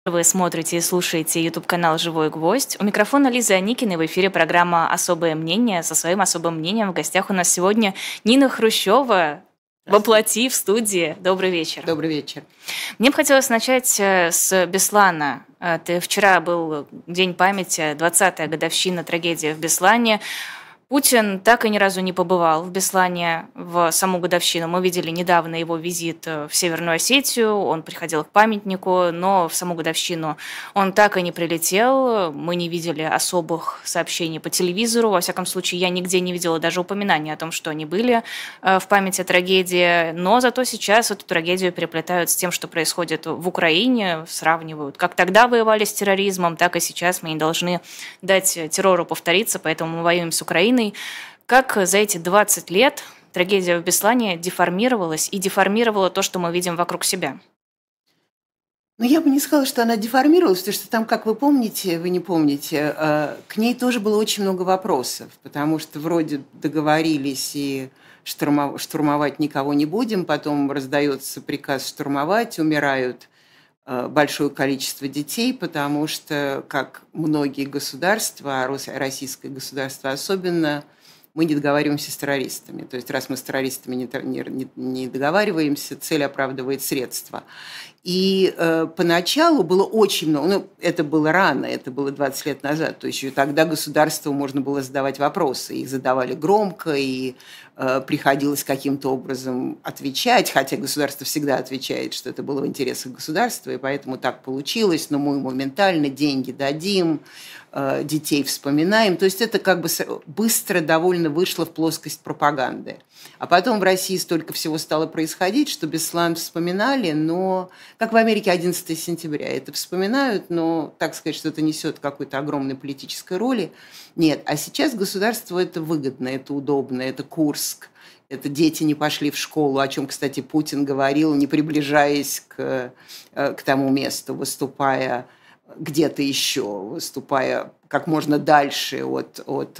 Вы смотрите и слушаете YouTube-канал «Живой гвоздь». У микрофона Лиза Аникина, и в эфире программа «Особое мнение». Со своим особым мнением в гостях у нас сегодня Нина Хрущева, воплоти в студии. Добрый вечер. Добрый вечер. Мне бы хотелось начать с Беслана. Вчера был День памяти, 20-я годовщина трагедии в Беслане. Путин так и ни разу не побывал в Беслане в саму годовщину. Мы видели недавно его визит в Северную Осетию, он приходил к памятнику, но в саму годовщину он так и не прилетел. Мы не видели особых сообщений по телевизору. Во всяком случае, я нигде не видела даже упоминания о том, что они были в памяти о трагедии. Но зато сейчас эту трагедию переплетают с тем, что происходит в Украине, сравнивают. Как тогда воевали с терроризмом, так и сейчас мы не должны дать террору повториться, поэтому мы воюем с Украиной. Как за эти 20 лет трагедия в Беслане деформировалась и деформировала то, что мы видим вокруг себя? Но я бы не сказала, что она деформировалась, потому что там, как вы помните, вы не помните, к ней тоже было очень много вопросов, потому что вроде договорились и штурмовать никого не будем, потом раздается приказ штурмовать, умирают большое количество детей, потому что, как многие государства, российское государство особенно, мы не договариваемся с террористами. То есть раз мы с террористами не договариваемся, цель оправдывает средства. И поначалу было очень много, это было рано, это было 20 лет назад, то есть еще тогда государству можно было задавать вопросы, их задавали громко, и приходилось каким-то образом отвечать, хотя государство всегда отвечает, что это было в интересах государства, и поэтому так получилось, но мы моментально деньги дадим, детей вспоминаем, то есть это как бы быстро довольно вышло в плоскость пропаганды. А потом в России столько всего стало происходить, что Беслан вспоминали, но, как в Америке 11 сентября, это вспоминают, но так сказать, что это несет какой-то огромной политической роли. Нет, а сейчас государству это выгодно, это удобно, это Курск, это дети не пошли в школу, о чем, кстати, Путин говорил, не приближаясь к тому месту, выступая где-то еще, выступая как можно дальше от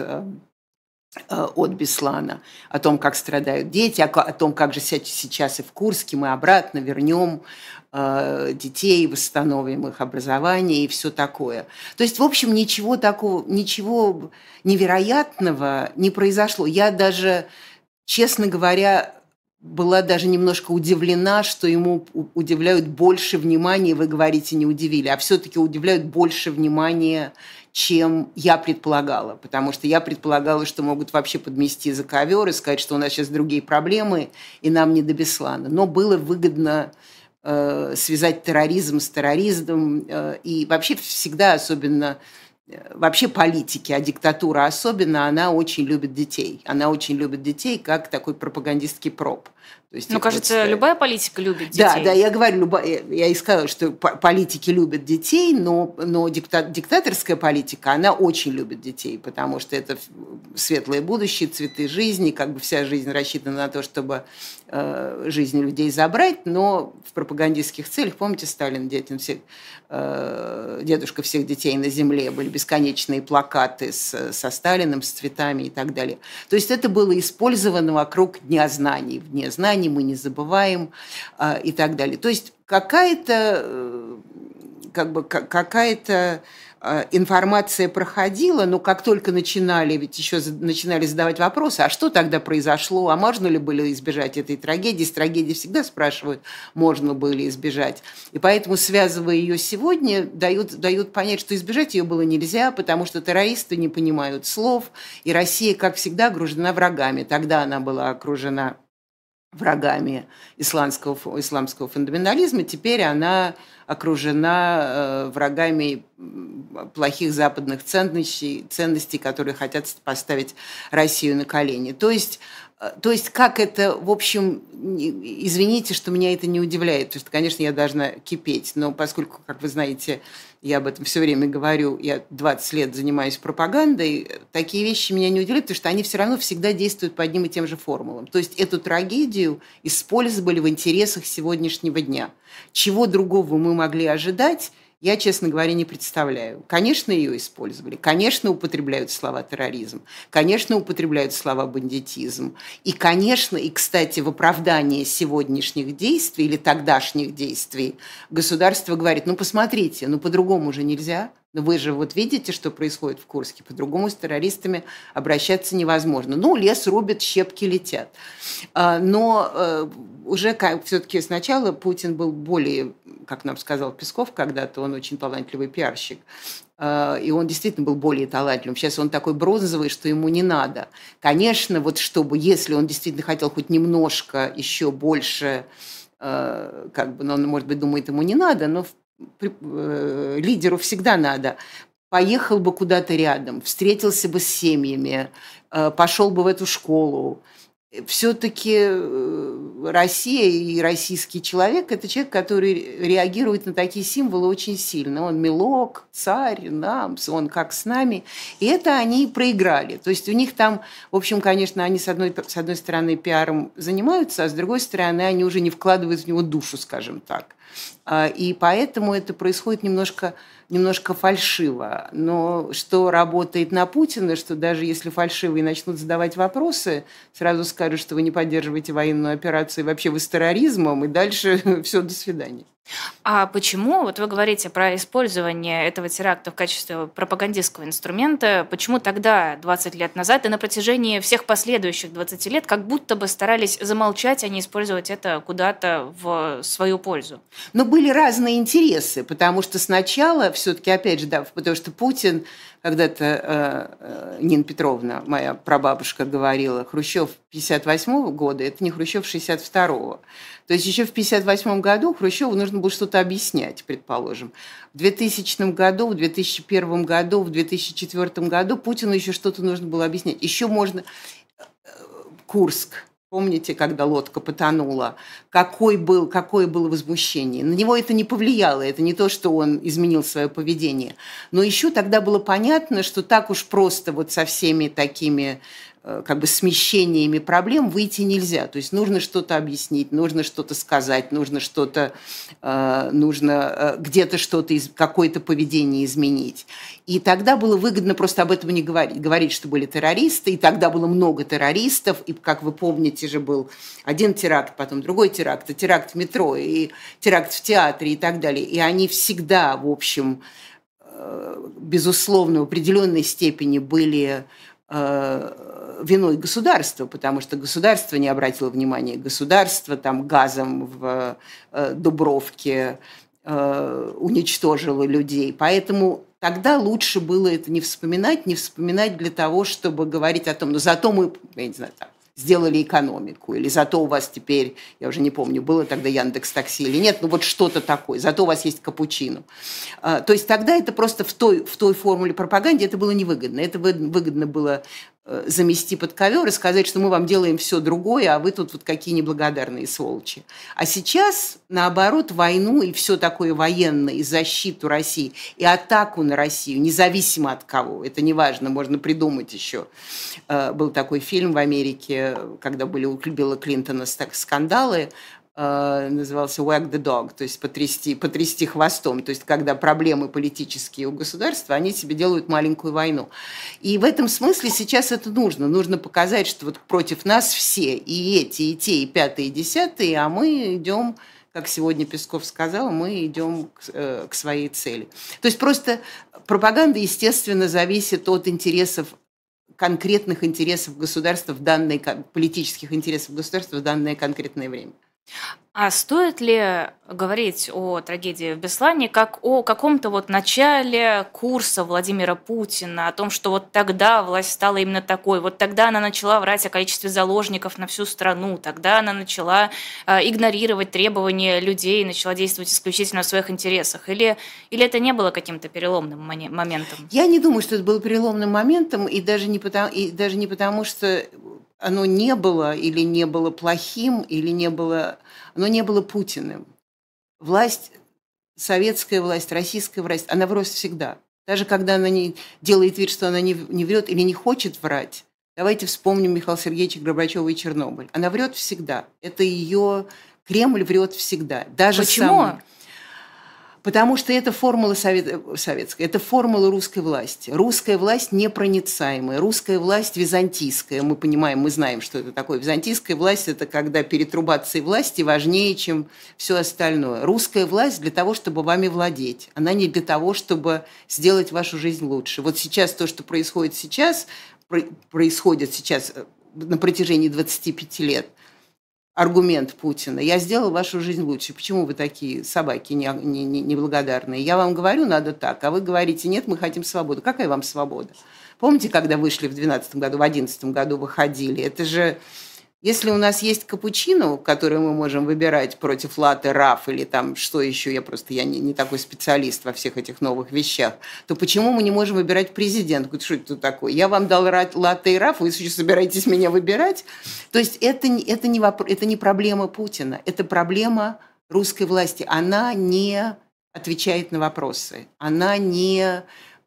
Беслана, о том, как страдают дети, о том, как же сейчас и в Курске мы обратно вернем детей, восстановим их образование и все такое. То есть, в общем, ничего такого, ничего невероятного не произошло. Я даже, честно говоря, была даже немножко удивлена, что ему удивляют больше внимания, вы говорите, не удивили, а все-таки удивляют больше внимания, чем я предполагала, потому что я предполагала, что могут вообще подмести за ковер и сказать, что у нас сейчас другие проблемы, и нам не до Беслана. Но было выгодно связать терроризм с терроризмом, и вообще всегда, особенно вообще политики, а диктатура особенно, она очень любит детей. Она очень любит детей, как такой пропагандистский проб. То есть, кажется, любая политика любит детей. Да, я говорю, я и сказала, что политики любят детей, но диктаторская политика, она очень любит детей, потому что это светлое будущее, цветы жизни, как бы вся жизнь рассчитана на то, чтобы жизнь людей забрать, но в пропагандистских целях, помните, Сталин, дедушка всех детей на земле, были бесконечные плакаты со Сталиным, с цветами и так далее. То есть это было использовано вокруг Дня знаний. В Дне знаний мы не забываем и так далее. То есть какая-то информация проходила, но как только начинали задавать вопросы, а что тогда произошло, а можно ли было избежать этой трагедии? С трагедии всегда спрашивают, можно было ли избежать. И поэтому, связывая ее сегодня, дают понять, что избежать ее было нельзя, потому что террористы не понимают слов, и Россия, как всегда, окружена врагами. Тогда она была окружена врагами исламского фундаментализма, теперь она окружена врагами плохих западных ценностей, которые хотят поставить Россию на колени. То есть как это, в общем, извините, что меня это не удивляет, потому что, конечно, я должна кипеть, но поскольку, как вы знаете, я об этом все время говорю, я 20 лет занимаюсь пропагандой, такие вещи меня не удивляют, потому что они все равно всегда действуют по одним и тем же формулам. То есть эту трагедию использовали в интересах сегодняшнего дня. Чего другого мы могли ожидать, я, честно говоря, не представляю. Конечно, ее использовали, конечно, употребляют слова терроризм, конечно, употребляют слова бандитизм. И, конечно, и, кстати, в оправдании сегодняшних действий или тогдашних действий государство говорит, ну, посмотрите, ну, по-другому же нельзя. Но вы же вот видите, что происходит в Курске. По-другому с террористами обращаться невозможно. Ну, лес рубят, щепки летят. Но уже все-таки сначала Путин был более, как нам сказал Песков когда-то, он очень талантливый пиарщик. И он действительно был более талантливым. Сейчас он такой бронзовый, что ему не надо. Конечно, вот чтобы, если он действительно хотел хоть немножко еще больше, как бы, ну, он, может быть, думает, ему не надо, но лидеру всегда надо. Поехал бы куда-то рядом, встретился бы с семьями, пошел бы в эту школу. Все-таки Россия и российский человек – это человек, который реагирует на такие символы очень сильно. Он милок, царь, намс, он как с нами. И это они проиграли. То есть у них там, в общем, конечно, они с одной стороны пиаром занимаются, а с другой стороны они уже не вкладывают в него душу, скажем так. И поэтому это происходит немножко фальшиво. Но что работает на Путина, что даже если фальшивые начнут задавать вопросы, сразу скажут, что вы не поддерживаете военную операцию, и вообще вы с терроризмом, и дальше все, до свидания. А почему, вот вы говорите про использование этого теракта в качестве пропагандистского инструмента, почему тогда, 20 лет назад, и на протяжении всех последующих 20 лет, как будто бы старались замолчать, а не использовать это куда-то в свою пользу? Но были разные интересы, потому что сначала, все-таки, опять же, да, потому что Путин, когда-то Нина Петровна, моя прабабушка, говорила, Хрущев 58-го года, это не Хрущев 62-го. То есть еще в 1958 году Хрущеву нужно было что-то объяснять, предположим. В 2000 году, в 2001 году, в 2004 году Путину еще что-то нужно было объяснять. Еще можно... Курск. Помните, когда лодка потонула? Какое было возмущение? На него это не повлияло. Это не то, что он изменил свое поведение. Но еще тогда было понятно, что так уж просто вот со всеми такими как бы смещениями проблем выйти нельзя. То есть нужно что-то объяснить, нужно что-то сказать, нужно где-то что-то, какое-то поведение изменить. И тогда было выгодно просто об этом не говорить. Говорить, что были террористы, и тогда было много террористов, и, как вы помните, же был один теракт, потом другой теракт, и теракт в метро, и теракт в театре и так далее. И они всегда, в общем, безусловно, в определенной степени были виной государства, потому что государство не обратило внимания, государство там газом в Дубровке уничтожило людей. Поэтому тогда лучше было это не вспоминать для того, чтобы говорить о том, но зато мы, я не знаю, там, сделали экономику, или зато у вас теперь, я уже не помню, было тогда Яндекс.Такси или нет, ну вот что-то такое, зато у вас есть капучино. То есть тогда это просто в той формуле пропаганды это было невыгодно. Это выгодно было замести под ковер и сказать, что мы вам делаем все другое, а вы тут вот какие неблагодарные сволочи. А сейчас, наоборот, войну и все такое военное, и защиту России, и атаку на Россию, независимо от кого, это не важно, можно придумать еще. Был такой фильм в Америке, когда были у Билла Клинтона скандалы, назывался «Wag the dog», то есть потрясти хвостом, то есть когда проблемы политические у государства, они себе делают маленькую войну. И в этом смысле сейчас это нужно показать, что вот против нас все, и эти, и те, и пятые, и десятые, а мы идем, как сегодня Песков сказал, мы идем к своей цели. То есть просто пропаганда, естественно, зависит от конкретных интересов государства политических интересов государства в данное конкретное время. А стоит ли говорить о трагедии в Беслане как о каком-то вот начале курса Владимира Путина, о том, что вот тогда власть стала именно такой, вот тогда она начала врать о количестве заложников на всю страну, тогда она начала игнорировать требования людей, начала действовать исключительно в своих интересах? Или это не было каким-то переломным моментом? Я не думаю, что это было переломным моментом, и даже не потому, что оно не было или не было плохим, оно не было Путиным. Власть, советская власть, российская власть, она врет всегда. Даже когда она не делает вид, что она не врет или не хочет врать. Давайте вспомним Михаила Сергеевича Горбачева и Чернобыль. Она врет всегда. Это ее Кремль врет всегда. Почему? Потому что это формула советская, это формула русской власти. Русская власть непроницаемая, русская власть византийская. Мы понимаем, мы знаем, что это такое. Византийская власть – это когда перетрубация власти важнее, чем все остальное. Русская власть для того, чтобы вами владеть. Она не для того, чтобы сделать вашу жизнь лучше. Вот сейчас то, что происходит сейчас на протяжении 25 лет, аргумент Путина. Я сделал вашу жизнь лучше. Почему вы такие собаки неблагодарные? Я вам говорю, надо так, а вы говорите, нет, мы хотим свободу. Какая вам свобода? Помните, когда вышли в 2012 году, в 2011 году выходили? Это же, если у нас есть капучино, который мы можем выбирать против латте, раф или там что еще, я не такой специалист во всех этих новых вещах, то почему мы не можем выбирать президента? Что это такое? Я вам дал латте и раф, вы еще собираетесь меня выбирать? То есть это не проблема Путина, это проблема русской власти. Она не отвечает на вопросы, она не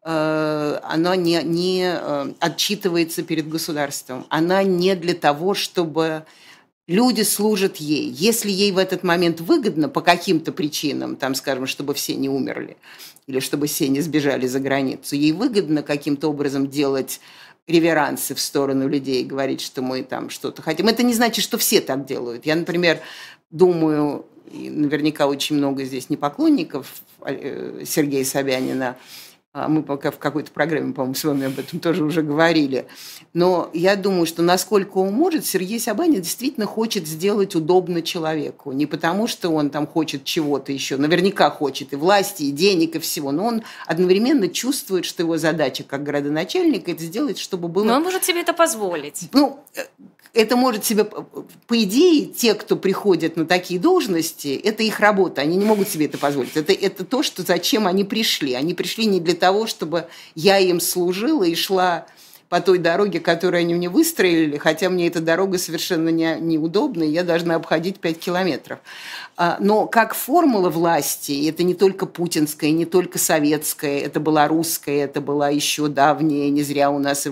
отчитывается перед государством. Она не для того, чтобы люди служат ей. Если ей в этот момент выгодно по каким-то причинам, там, скажем, чтобы все не умерли или чтобы все не сбежали за границу, ей выгодно каким-то образом делать реверансы в сторону людей, говорить, что мы там что-то хотим. Это не значит, что все так делают. Я, например, думаю, и наверняка очень много здесь не поклонников Сергея Собянина, мы пока в какой-то программе, по-моему, с вами об этом тоже уже говорили. Но я думаю, что насколько он может, Сергей Собянин действительно хочет сделать удобно человеку. Не потому, что он там хочет чего-то еще, наверняка хочет и власти, и денег, и всего. Но он одновременно чувствует, что его задача как градоначальника – это сделать, чтобы было… Но он может себе это позволить. Это может себе, по идее, те, кто приходят на такие должности, это их работа, они не могут себе это позволить. Это то, зачем они пришли. Они пришли не для того, чтобы я им служила и шла по той дороге, которую они мне выстроили, хотя мне эта дорога совершенно неудобна, и я должна обходить 5 километров. Но как формула власти, это не только путинская, не только советская, это была русская, это была еще давняя, не зря у нас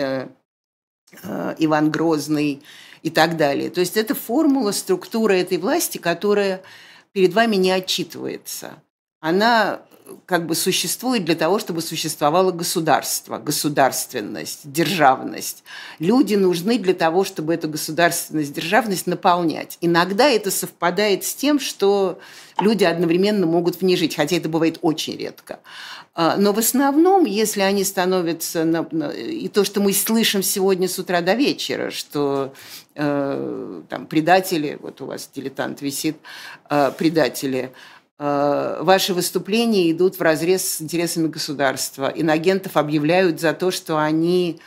Иван Грозный и так далее. То есть это формула, структура этой власти, которая перед вами не отчитывается. Она как бы существует для того, чтобы существовало государство, государственность, державность. Люди нужны для того, чтобы эту государственность, державность наполнять. Иногда это совпадает с тем, что люди одновременно могут в ней жить, хотя это бывает очень редко. Но в основном, если они становятся… И то, что мы слышим сегодня с утра до вечера, что там предатели, вот у вас дилетант висит, предатели, ваши выступления идут вразрез с интересами государства. Инагентов объявляют за то, что они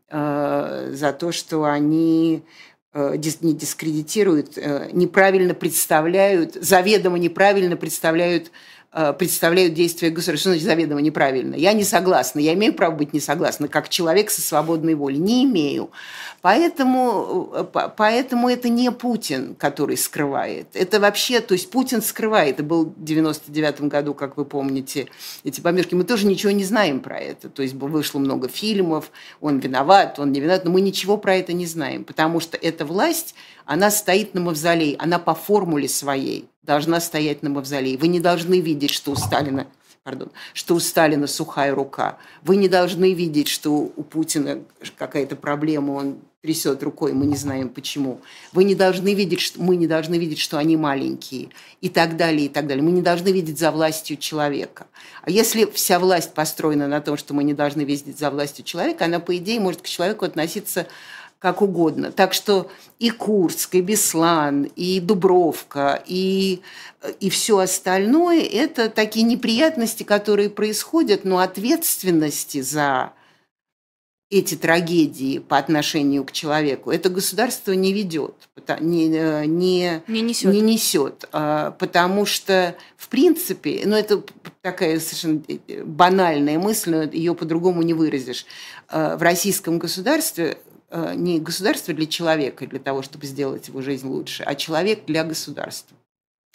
не дискредитируют, неправильно представляют, заведомо неправильно представляют действия государства. Что значит заведомо неправильно? Я не согласна. Я имею право быть не согласна, как человек со свободной волей. Не имею. Поэтому это не Путин, который скрывает. Это вообще, то есть Путин скрывает. Это был в 99-м году, как вы помните, эти бомбежки. Мы тоже ничего не знаем про это. То есть вышло много фильмов, он виноват, он не виноват, но мы ничего про это не знаем, потому что эта власть, она стоит на мавзолее, она по формуле своей должна стоять на мавзолее. Вы не должны видеть, что у Сталина сухая рука. Вы не должны видеть, что у Путина какая-то проблема, он трясет рукой, мы не знаем почему. Мы не должны видеть, что они маленькие и так далее, и так далее. Мы не должны видеть за властью человека. А если вся власть построена на том, что мы не должны видеть за властью человека, она, по идее, может к человеку относиться как угодно. Так что и Курск, и Беслан, и Дубровка, и все остальное – это такие неприятности, которые происходят, но ответственности за эти трагедии по отношению к человеку это государство не ведет, не несет, потому что, в принципе, это такая совершенно банальная мысль, но ее по-другому не выразишь. В российском государстве не государство для человека, для того, чтобы сделать его жизнь лучше, а человек для государства.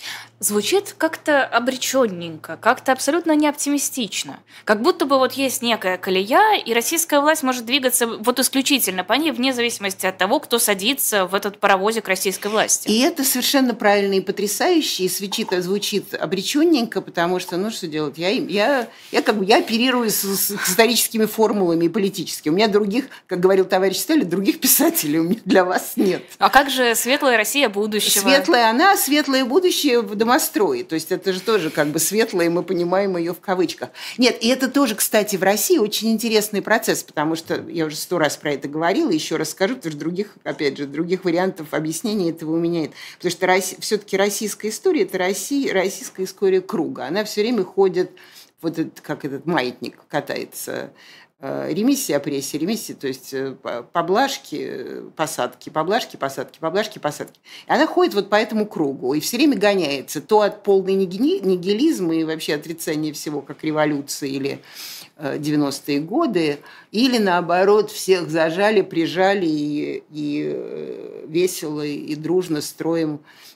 Звучит как-то обреченненько, как-то абсолютно не оптимистично. Как будто бы вот есть некая колея, и российская власть может двигаться вот исключительно по ней, вне зависимости от того, кто садится в этот паровозик российской власти. И это совершенно правильно и потрясающе, и звучит обреченненько, потому что, ну что делать, я оперирую с историческими формулами и политическими. У меня других, как говорил товарищ Сталин, других писателей у меня для вас нет. А как же светлая Россия будущего? Светлое будущее в домострое. То есть это же тоже как бы светлое, мы понимаем ее в кавычках. Нет, и это тоже, кстати, в России очень интересный процесс, потому что я уже 100 раз про это говорила, еще раз скажу, потому что других вариантов объяснения этого у меня нет. Потому что все-таки российская история – это российская история круга. Она все время ходит, вот как этот маятник катается. Ремиссия, опрессия, ремиссия, то есть поблажки, посадки, поблажки, посадки, поблажки, посадки. И она ходит вот по этому кругу и все время гоняется то от полной нигилизма и вообще отрицания всего, как революции или 90-е годы, или наоборот всех зажали, прижали и весело и дружно строим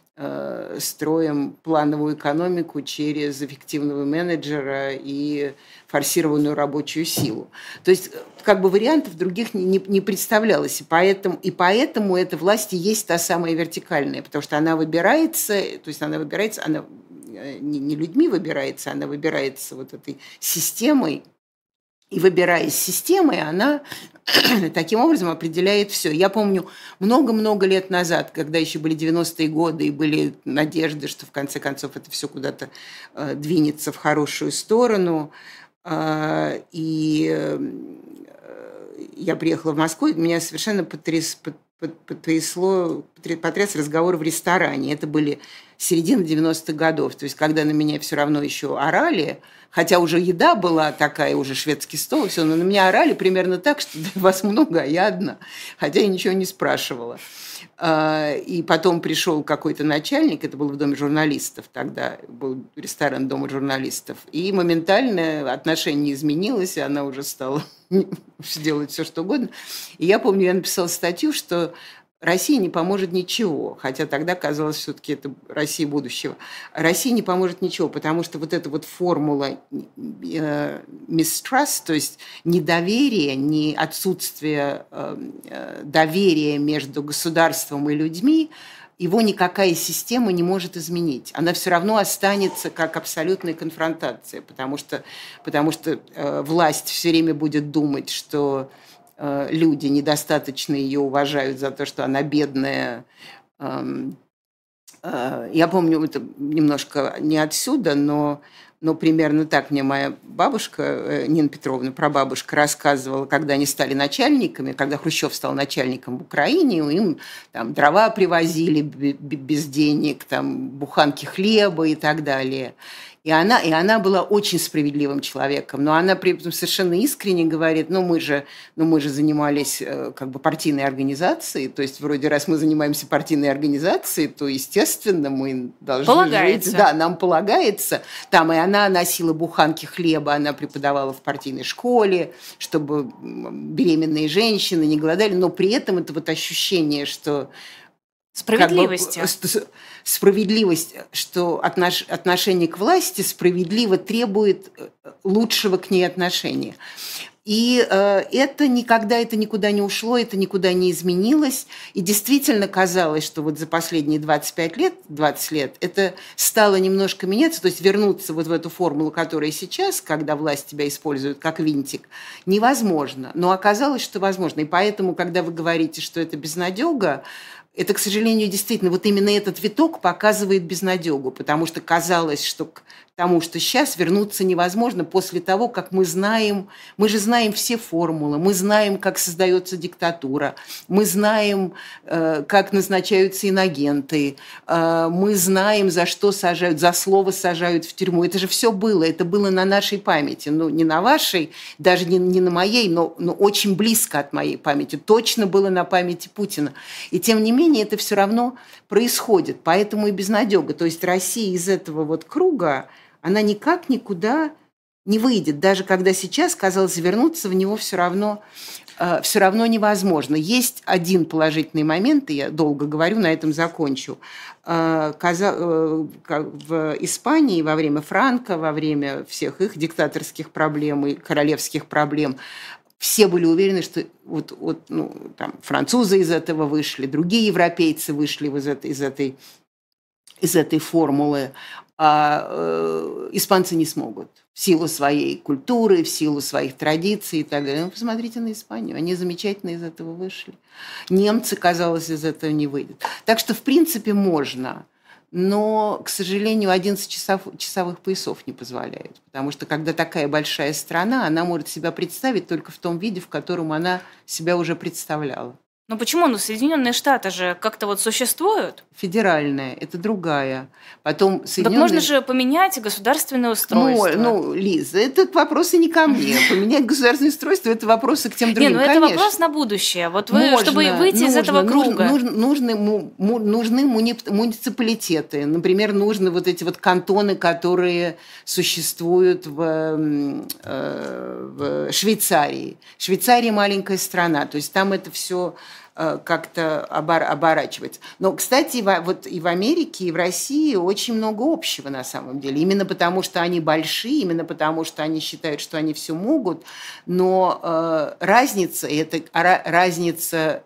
плановую экономику через эффективного менеджера и форсированную рабочую силу. То есть как бы вариантов других не представлялось. И поэтому эта власть и есть та самая вертикальная, потому что она выбирается, она не людьми выбирается, она выбирается вот этой системой. И выбираясь системой, она таким образом определяет все. Я помню много-много лет назад, когда еще были 90-е годы и были надежды, что в конце концов это все куда-то двинется в хорошую сторону. И я приехала в Москву, и меня совершенно потряс разговор в ресторане. Это были середина 90-х годов. То есть когда на меня все равно еще орали, хотя уже еда была такая, уже шведский стол, все, но на меня орали примерно так, что вас много, а я одна. Хотя я ничего не спрашивала. И потом пришел какой-то начальник, это было в Доме журналистов, тогда был ресторан Дома журналистов, и моментально отношение изменилось, и она уже стала делать все, что угодно. И я помню, я написала статью, что России не поможет ничего, хотя тогда казалось, все-таки это Россия будущего. России не поможет ничего, потому что вот эта вот формула mistrust, то есть недоверие, не отсутствие доверия между государством и людьми, его никакая система не может изменить. Она все равно останется как абсолютная конфронтация, потому что власть все время будет думать, что люди недостаточно ее уважают за то, что она бедная. Я помню, это немножко не отсюда, но примерно так мне моя бабушка, Нина Петровна, прабабушка, рассказывала, когда они стали начальниками, когда Хрущев стал начальником в Украине, им там дрова привозили без денег, там буханки хлеба и так далее. И она была очень справедливым человеком, но она при этом совершенно искренне говорит, мы же занимались как бы партийной организацией, то есть вроде раз мы занимаемся партийной организацией, то, естественно, мы должны жить. Да, нам полагается. Там и она носила буханки хлеба, она преподавала в партийной школе, чтобы беременные женщины не голодали, но при этом это вот ощущение, что справедливость, что отношение к власти справедливо требует лучшего к ней отношения. И это никуда не ушло, это никуда не изменилось. И действительно казалось, что вот за последние 20 лет это стало немножко меняться, то есть вернуться вот в эту формулу, которая сейчас, когда власть тебя использует как винтик, невозможно. Но оказалось, что возможно. И поэтому, когда вы говорите, что это безнадега, это, к сожалению, действительно, вот именно этот виток показывает безнадегу, потому что казалось, что к тому, что сейчас вернуться невозможно после того, как мы же знаем все формулы, мы знаем, как создается диктатура, мы знаем, как назначаются инагенты, мы знаем, за что сажают, за слово сажают в тюрьму. Это же все было, это было на нашей памяти, не на вашей, даже не на моей, но очень близко от моей памяти, точно было на памяти Путина. И тем не менее это все равно происходит, поэтому и безнадега. То есть Россия из этого вот круга, она никак никуда не выйдет. Даже когда сейчас, казалось, вернуться в него все равно невозможно. Есть один положительный момент, и я долго говорю, на этом закончу. В Испании во время Франко, во время всех их диктаторских проблем и королевских проблем, все были уверены, что там, французы из этого вышли, другие европейцы вышли из этой формулы, а испанцы не смогут в силу своей культуры, в силу своих традиций и так далее. Ну, посмотрите на Испанию, они замечательно из этого вышли. Немцы, казалось, из этого не выйдут. Так что, в принципе, можно, но, к сожалению, 11 часовых поясов не позволяет, потому что, когда такая большая страна, она может себя представить только в том виде, в котором она себя уже представляла. Ну почему? Ну, Соединенные Штаты же как-то вот существуют. Федеральная, это другая. Потом Так можно же поменять государственное устройство. Лиза, этот вопрос и не ко мне. Поменять государственное устройство – это вопросы к тем другим. Это вопрос на будущее. Вот вы, чтобы выйти из этого круга. Нужны муниципалитеты. Например, нужны вот эти вот кантоны, которые существуют в Швейцарии. Швейцария маленькая страна, то есть там это все как-то оборачивается. Но, кстати, вот и в Америке, и в России очень много общего на самом деле. Именно потому, что они большие, именно потому, что они считают, что они все могут. Но разница, и это разница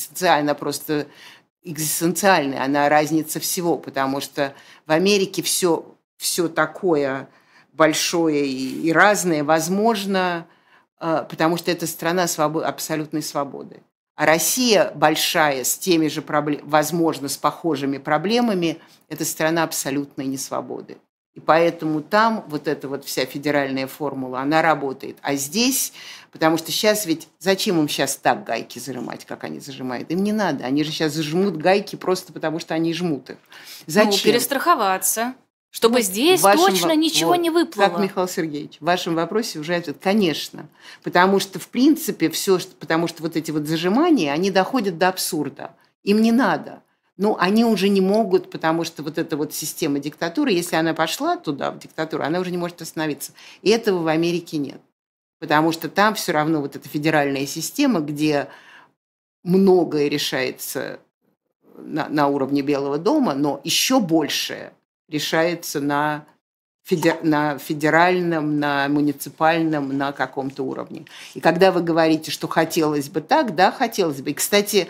экзистенциальная, она разница всего, потому что в Америке все такое большое и разное возможно, потому что это страна абсолютной свободы. А Россия большая, с теми же возможно, с похожими проблемами, это страна абсолютной несвободы. И поэтому там вот эта вот вся федеральная формула, она работает. А здесь, потому что сейчас ведь, зачем им сейчас так гайки зажимать, как они зажимают? Им не надо, они же сейчас зажмут гайки просто потому, что они жмут их. Зачем? Перестраховаться. Чтобы здесь точно ничего не выплыло. Так, Михаил Сергеевич, в вашем вопросе уже ответ. Конечно. Потому что, в принципе, потому что вот эти вот зажимания, они доходят до абсурда. Им не надо. Но они уже не могут, потому что вот эта вот система диктатуры, если она пошла туда, в диктатуру, она уже не может остановиться. И этого в Америке нет. Потому что там все равно вот эта федеральная система, где многое решается на уровне Белого дома, но еще большее решается на федеральном, на муниципальном, на каком-то уровне. И когда вы говорите, что хотелось бы так, да, хотелось бы. И, кстати,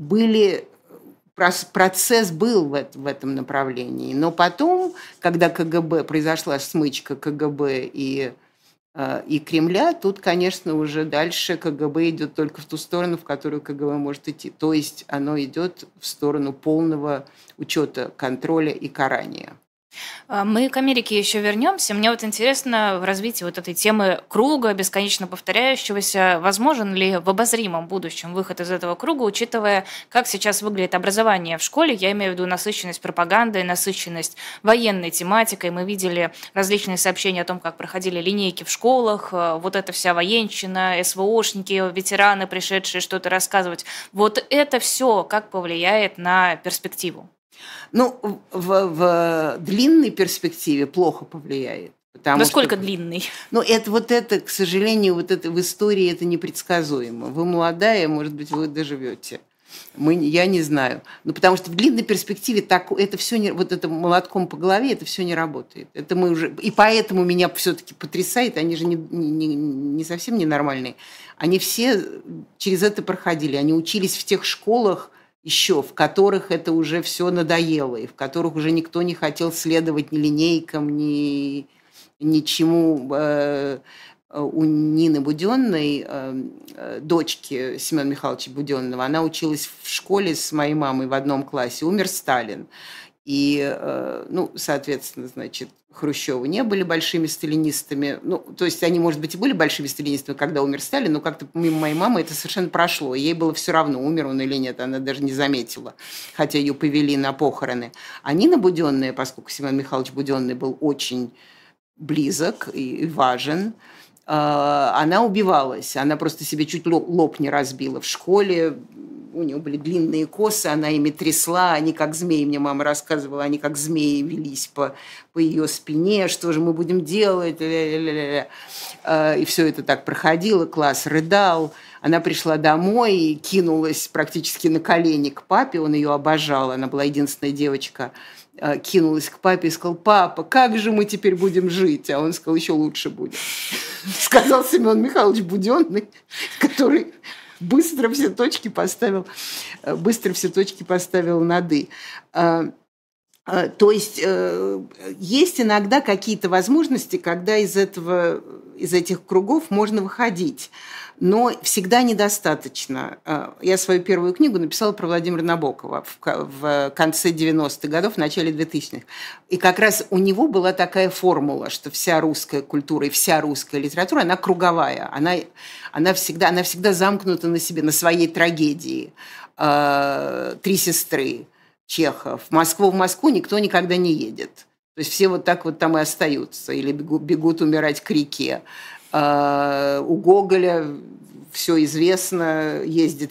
процесс был в этом направлении. Но потом, когда произошла смычка КГБ и Кремля, тут, конечно, уже дальше КГБ идет только в ту сторону, в которую КГБ может идти. То есть оно идет в сторону полного учета, контроля и карания. Мы к Америке еще вернемся. Мне вот интересно в развитии вот этой темы круга, бесконечно повторяющегося, возможен ли в обозримом будущем выход из этого круга, учитывая, как сейчас выглядит образование в школе, я имею в виду насыщенность пропагандой, насыщенность военной тематикой. Мы видели различные сообщения о том, как проходили линейки в школах, вот эта вся военщина, СВОшники, ветераны, пришедшие что-то рассказывать. Вот это все как повлияет на перспективу? Ну, в длинной перспективе плохо повлияет. Насколько длинный? Ну, это, к сожалению, в истории это непредсказуемо. Вы молодая, может быть, вы доживете. Я не знаю. Ну, потому что в длинной перспективе это все это молотком по голове, это все не работает. Это мы уже, и поэтому меня все-таки потрясает, они же не совсем ненормальные. Они все через это проходили. Они учились в тех школах, еще, в которых это уже все надоело, и в которых уже никто не хотел следовать ни линейкам, ни ничему. У Нины Буденной, дочки Семена Михайловича Буденного, она училась в школе с моей мамой в одном классе, умер Сталин. И, соответственно, Хрущевы не были большими сталинистами. То есть они, может быть, и были большими сталинистами, когда умер Сталин, но как-то мимо моей мамы это совершенно прошло. Ей было все равно, умер он или нет, она даже не заметила, хотя ее повели на похороны. А Нина Буденная, поскольку Семен Михайлович Буденный был очень близок и важен, она убивалась. Она просто себе чуть лоб не разбила в школе. у него были длинные косы, она ими трясла, они как змеи, мне мама рассказывала, они как змеи велись по ее спине, что же мы будем делать, и все это так проходило, класс рыдал. Она пришла домой и кинулась практически на колени к папе, он ее обожал, она была единственная девочка, кинулась к папе и сказала: папа, как же мы теперь будем жить? А он сказал: еще лучше будет. Сказал Семен Михайлович Буденный, который быстро все точки поставил над «и». То есть есть иногда какие-то возможности, когда из этих кругов можно выходить, но всегда недостаточно. Я свою первую книгу написала про Владимира Набокова в конце 90-х годов, в начале 2000-х. И как раз у него была такая формула, что вся русская культура и вся русская литература, она круговая, она всегда замкнута на себе, на своей трагедии. «Три сестры», Чехов. В Москву никто никогда не едет. То есть все вот так вот там и остаются или бегут умирать к реке. У Гоголя все известно, ездит,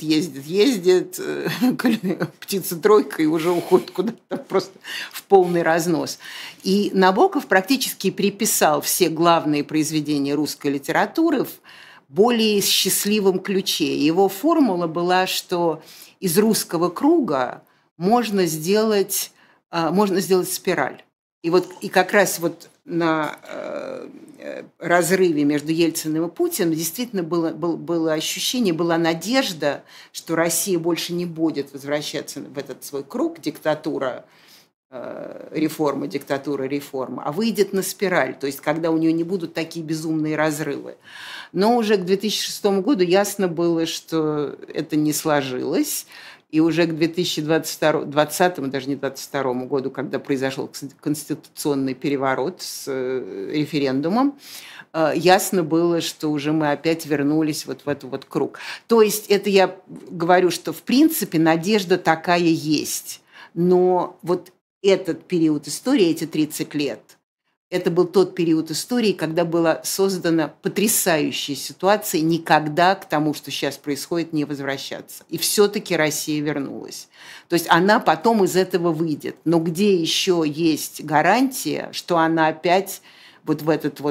птица-тройка и уже уходит куда-то просто в полный разнос. И Набоков практически приписал все главные произведения русской литературы в более счастливом ключе. Его формула была, что из русского круга можно сделать спираль. И как раз вот на разрыве между Ельциным и Путиным действительно было ощущение, была надежда, что Россия больше не будет возвращаться в этот свой круг диктатура, реформа, а выйдет на спираль, то есть когда у нее не будут такие безумные разрывы. Но уже к 2006 году ясно было, что это не сложилось. И уже к 2020, даже не 2022 году, когда произошел конституционный переворот с референдумом, ясно было, что уже мы опять вернулись вот в этот вот круг. То есть это я говорю, что в принципе надежда такая есть. Но вот этот период истории, эти 30 лет, это был тот период истории, когда была создана потрясающая ситуация, никогда к тому, что сейчас происходит, не возвращаться. И все-таки Россия вернулась. То есть она потом из этого выйдет. Но где еще есть гарантия, что она опять вот в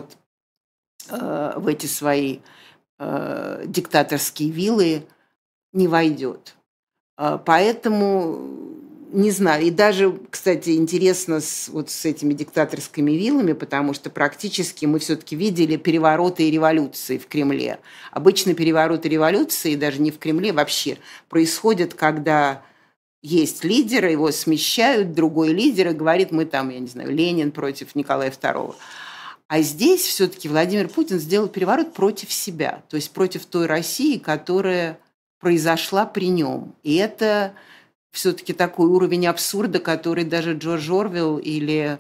эти свои диктаторские вилы не войдет? Поэтому... Не знаю. И даже, кстати, интересно с этими диктаторскими вилами, потому что практически мы все-таки видели перевороты и революции в Кремле. Обычно перевороты и революции, даже не в Кремле, вообще происходят, когда есть лидер, его смещают, другой лидер и говорит: мы там, я не знаю, Ленин против Николая II. А здесь все-таки Владимир Путин сделал переворот против себя, то есть против той России, которая произошла при нем. И это... все-таки такой уровень абсурда, который даже Джордж Орвелл или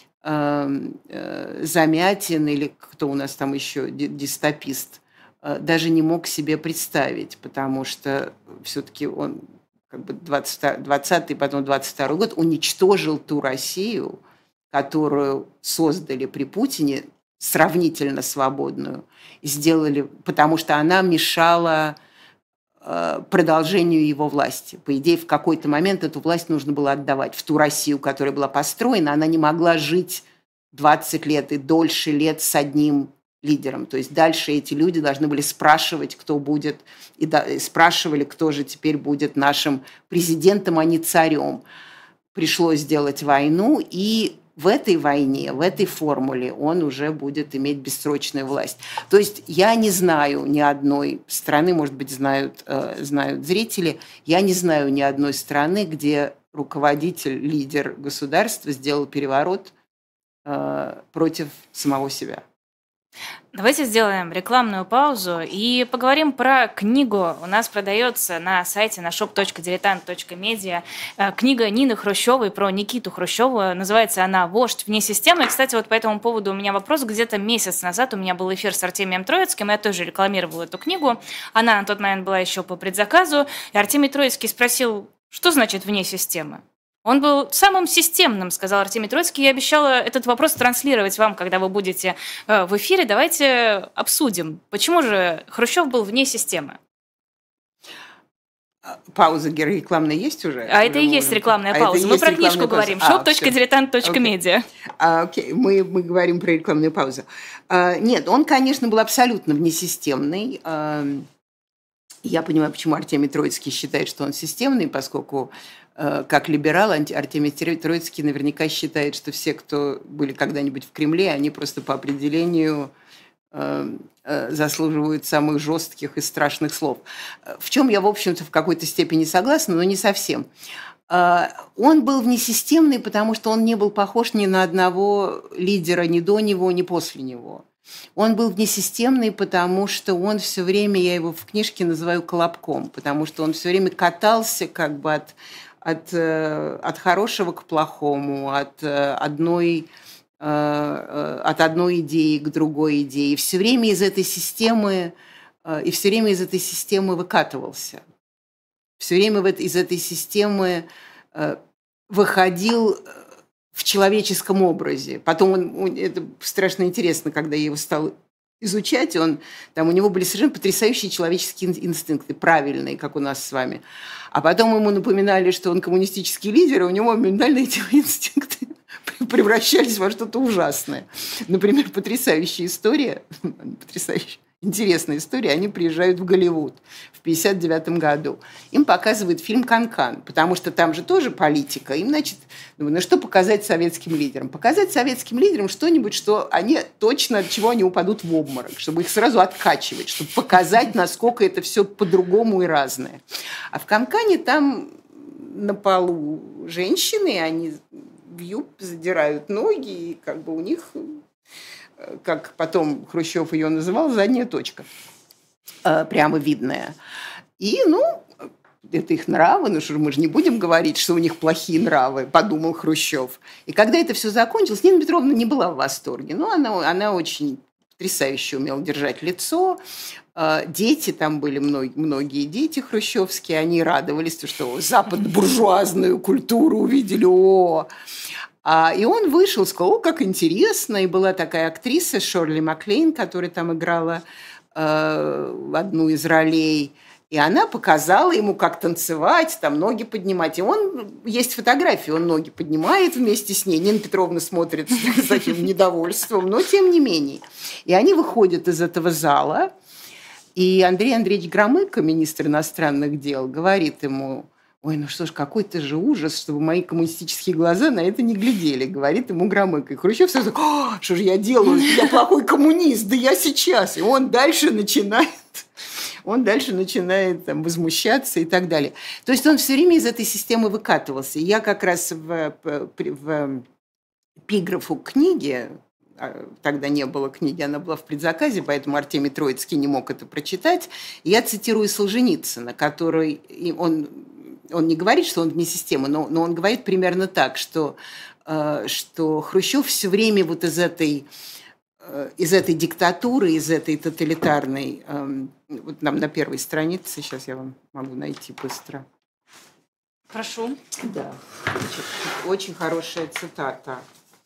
Замятин, или кто у нас там еще, дистопист, даже не мог себе представить, потому что все-таки он как бы 20-й, потом 22-й год уничтожил ту Россию, которую создали при Путине, сравнительно свободную, сделали, потому что она мешала продолжению его власти. По идее, в какой-то момент эту власть нужно было отдавать в ту Россию, которая была построена. Она не могла жить 20 лет и дольше лет с одним лидером. То есть дальше эти люди должны были спрашивать, кто будет, и спрашивали, кто же теперь будет нашим президентом, а не царем. Пришлось сделать войну, и в этой войне, в этой формуле он уже будет иметь бессрочную власть. То есть я не знаю ни одной страны, может быть, знают зрители, я не знаю ни одной страны, где руководитель, лидер государства сделал переворот против самого себя. Давайте сделаем рекламную паузу и поговорим про книгу. У нас продается на сайте на shop.diletant.media книга Нины Хрущевой про Никиту Хрущева. Называется она «Вождь вне системы». И, кстати, вот по этому поводу у меня вопрос. Где-то месяц назад у меня был эфир с Артемием Троицким, я тоже рекламировала эту книгу. Она на тот момент была еще по предзаказу. И Артемий Троицкий спросил, что значит «вне системы»? Он был самым системным, сказал Артемий Троицкий. Я обещала этот вопрос транслировать вам, когда вы будете в эфире. Давайте обсудим, почему же Хрущев был вне системы. Пауза рекламная есть уже? А это и есть рекламная пауза. Мы про книжку говорим. shop.diletant.media. Окей, мы говорим про рекламную паузу. Нет, он, конечно, был абсолютно внесистемный. Я понимаю, почему Артемий Троицкий считает, что он системный, поскольку как либерал Артемий Троицкий наверняка считает, что все, кто были когда-нибудь в Кремле, они просто по определению заслуживают самых жестких и страшных слов. В чем я, в общем-то, в какой-то степени согласна, но не совсем. Он был внесистемный, потому что он не был похож ни на одного лидера ни до него, ни после него. Он был внесистемный, потому что он все время, я его в книжке называю колобком, потому что он все время катался как бы от хорошего к плохому, от одной идеи к другой идее. И все время из этой системы выкатывался. Все время из этой системы выходил в человеческом образе. Потом это страшно интересно, когда я его стал изучать, у него были совершенно потрясающие человеческие инстинкты, правильные, как у нас с вами. А потом ему напоминали, что он коммунистический лидер, и у него моментально эти инстинкты превращались во что-то ужасное. Например, потрясающая история, интересная история, они приезжают в Голливуд в 1959 году. Им показывают фильм «Канкан», потому что там же тоже политика. Им, думаю, что показать советским лидерам? Показать советским лидерам что-нибудь, что они точно, от чего они упадут в обморок, чтобы их сразу откачивать, чтобы показать, насколько это все по-другому и разное. А в «Канкане» там на полу женщины, они в юбке задирают ноги, и как бы у них, как потом Хрущев ее называл, задняя точка, прямо видная. И, это их нравы, мы же не будем говорить, что у них плохие нравы, подумал Хрущев. И когда это все закончилось, Нина Петровна не была в восторге, но она очень потрясающе умела держать лицо. Дети, там были многие дети хрущевские, они радовались, что западно-буржуазную культуру увидели. И он вышел, сказал, как интересно. И была такая актриса Шерли Маклейн, которая там играла одну из ролей. И она показала ему, как танцевать, там ноги поднимать. И есть фотографии, он ноги поднимает вместе с ней. Нина Петровна смотрит с таким недовольством, но тем не менее. И они выходят из этого зала. И Андрей Андреевич Громыко, министр иностранных дел, говорит ему: ой, что ж, какой-то же ужас, чтобы мои коммунистические глаза на это не глядели, говорит ему Громыко. И Хрущев сразу: что же я делаю? Я плохой коммунист, да я сейчас. И он дальше начинает там возмущаться и так далее. То есть он все время из этой системы выкатывался. И я как раз в эпиграфу книги, тогда не было книги, она была в предзаказе, поэтому Артемий Троицкий не мог это прочитать. Я цитирую Солженицына, который... Он не говорит, что он вне системы, но он говорит примерно так, что Хрущев все время вот из этой диктатуры, из этой тоталитарной... Вот нам на первой странице, сейчас я вам могу найти быстро. Прошу. Да, очень хорошая цитата.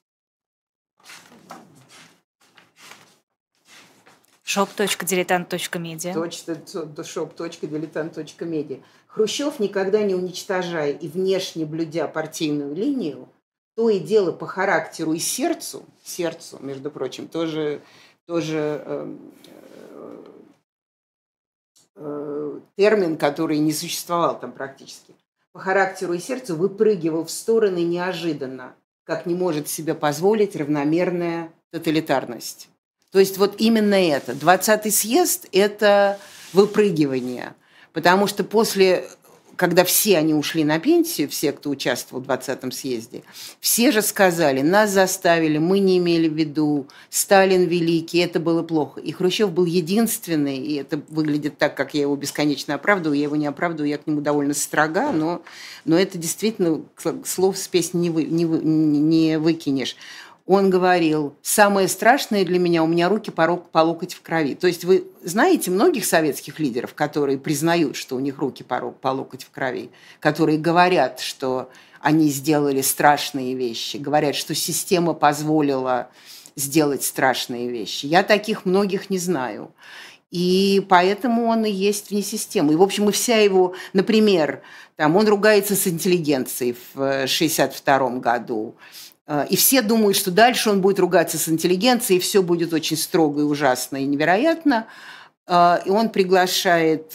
shop.diletant.media. shop.diletant.media. Хрущев, никогда не уничтожая и внешне блюдя партийную линию, то и дело по характеру и сердцу, между прочим, тоже термин, который не существовал там практически, по характеру и сердцу выпрыгивал в стороны неожиданно, как не может себе позволить равномерная тоталитарность. То есть вот именно это. 20-й съезд – это выпрыгивание, потому что когда все они ушли на пенсию, все, кто участвовал в 20-м съезде, все же сказали: нас заставили, мы не имели в виду, Сталин великий, это было плохо. И Хрущев был единственный, и это выглядит так, как я его бесконечно оправдываю, я его не оправдываю, я к нему довольно строга, но это действительно слов с песни не выкинешь. Он говорил: самое страшное для меня, у меня руки по локоть в крови. То есть вы знаете многих советских лидеров, которые признают, что у них руки по локоть в крови, которые говорят, что они сделали страшные вещи, говорят, что система позволила сделать страшные вещи. Я таких многих не знаю. И поэтому он и есть вне системы. И, в общем, и вся его, например, там, он ругается с интеллигенцией в 1962 году. И все думают, что дальше он будет ругаться с интеллигенцией, и все будет очень строго и ужасно и невероятно. И он приглашает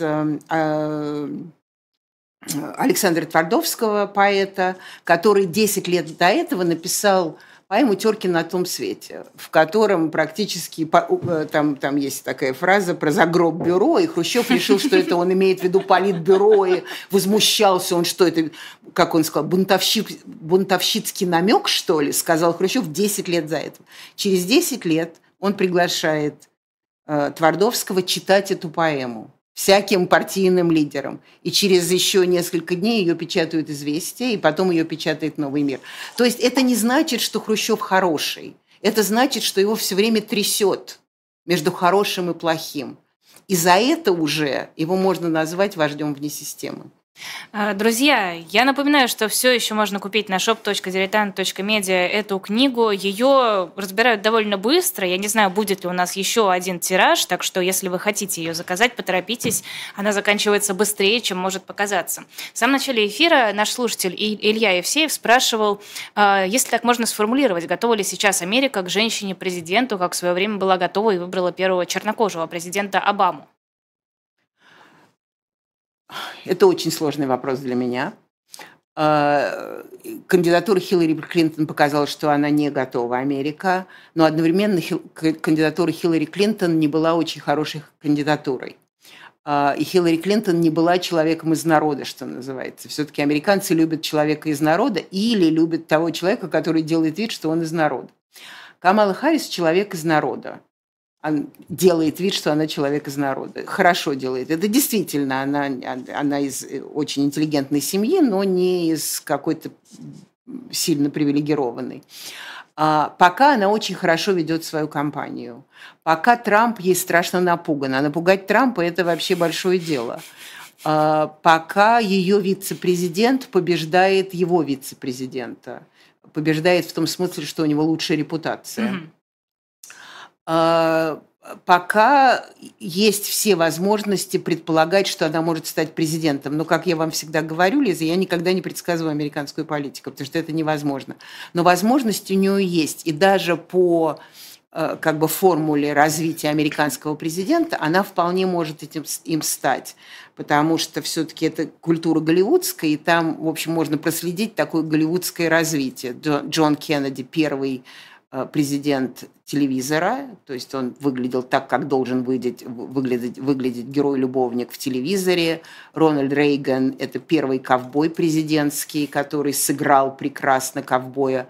Александра Твардовского, поэта, который 10 лет до этого написал поэму «Теркин на том свете», в котором практически, там есть такая фраза про загроббюро, и Хрущев решил, что это он имеет в виду политбюро, и возмущался он, что это, как он сказал, бунтовщицкий намек, что ли, сказал Хрущев 10 лет за это. Через 10 лет он приглашает Твардовского читать эту поэму всяким партийным лидерам. И через еще несколько дней ее печатают «Известия», и потом ее печатает «Новый мир». То есть это не значит, что Хрущев хороший. Это значит, что его все время трясет между хорошим и плохим. И за это уже его можно назвать вождем вне системы. Друзья, я напоминаю, что все еще можно купить на shop.diletant.media эту книгу. Ее разбирают довольно быстро. Я не знаю, будет ли у нас еще один тираж, так что если вы хотите ее заказать, поторопитесь. Она заканчивается быстрее, чем может показаться. В самом начале эфира наш слушатель Илья Евсеев спрашивал, если так можно сформулировать, готова ли сейчас Америка к женщине-президенту, как в свое время была готова и выбрала первого чернокожего президента Обаму. Это очень сложный вопрос для меня. Кандидатура Хиллари Клинтон показала, что она не готова, Америка, но одновременно кандидатура Хиллари Клинтон не была очень хорошей кандидатурой. И Хиллари Клинтон не была человеком из народа, что называется. Все-таки американцы любят человека из народа или любят того человека, который делает вид, что он из народа. Камала Харрис – человек из народа. Она делает вид, что она человек из народа. Хорошо делает. Это действительно, она из очень интеллигентной семьи, но не из какой-то сильно привилегированной. Пока она очень хорошо ведет свою кампанию. Пока Трамп ей страшно напуган. А напугать Трампа – это вообще большое дело. Пока ее вице-президент побеждает его вице-президента. Побеждает в том смысле, что у него лучшая репутация. Mm-hmm. Пока есть все возможности предполагать, что она может стать президентом. Но, как я вам всегда говорю, Лиза, я никогда не предсказываю американскую политику, потому что это невозможно. Но возможность у нее есть. И даже по формуле развития американского президента она вполне может им стать. Потому что все-таки это культура голливудская, и там, в общем, можно проследить такое голливудское развитие. Джон Кеннеди первый президент телевизора, то есть он выглядел так, как должен выглядеть герой-любовник в телевизоре. Рональд Рейган – это первый ковбой президентский, который сыграл прекрасно ковбоя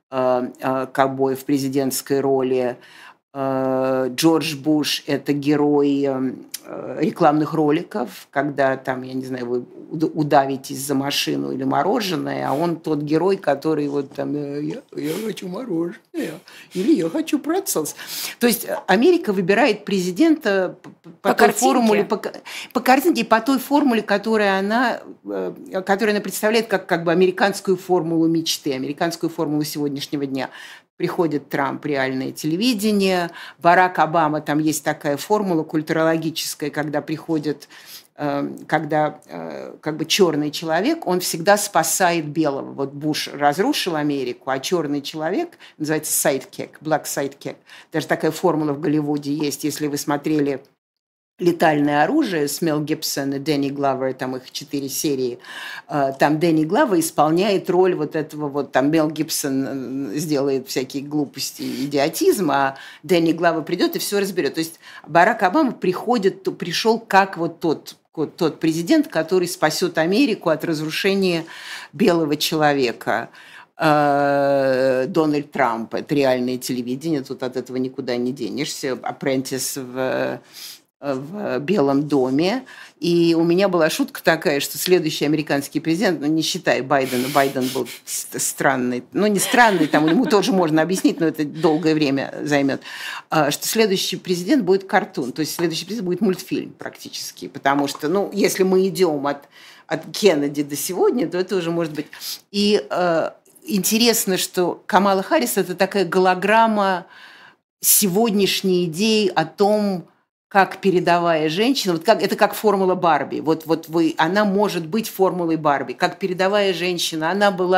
в президентской роли. Джордж Буш – это герой рекламных роликов, когда там, я не знаю, вы удавитесь за машину или мороженое, а он тот герой, который вот там я хочу мороженое или я хочу прецелс. То есть Америка выбирает президента по той формуле, по картинке и по той формуле, которую она представляет как бы американскую формулу мечты, американскую формулу сегодняшнего дня. Приходит Трамп, реальное телевидение, Барак Обама, там есть такая формула культурологическая, когда приходит, когда как бы черный человек, он всегда спасает белого. Вот Буш разрушил Америку, а черный человек, называется sidekick, black sidekick. Даже такая формула в Голливуде есть, если вы смотрели «Летальное оружие» с Мел Гибсон и Дэнни Гловер, там их 4 серии, там Дэнни Гловер исполняет роль вот этого вот, там Мел Гибсон сделает всякие глупости, идиотизм, а Дэнни Гловер придет и все разберет. То есть Барак Обама пришел как вот тот президент, который спасет Америку от разрушения белого человека. Дональд Трамп – это реальное телевидение, тут от этого никуда не денешься. Апрентис в Белом доме. И у меня была шутка такая, что следующий американский президент, не считая Байдена, Байден был странный, не странный, там ему тоже можно объяснить, но это долгое время займет, что следующий президент будет картун, то есть следующий президент будет мультфильм практически, потому что, если мы идем от Кеннеди до сегодня, то это уже может быть. И интересно, что Камала Харрис – это такая голограмма сегодняшние идеи о том, как передовая женщина, вот это как формула Барби. Она может быть формулой Барби. Как передовая женщина, она была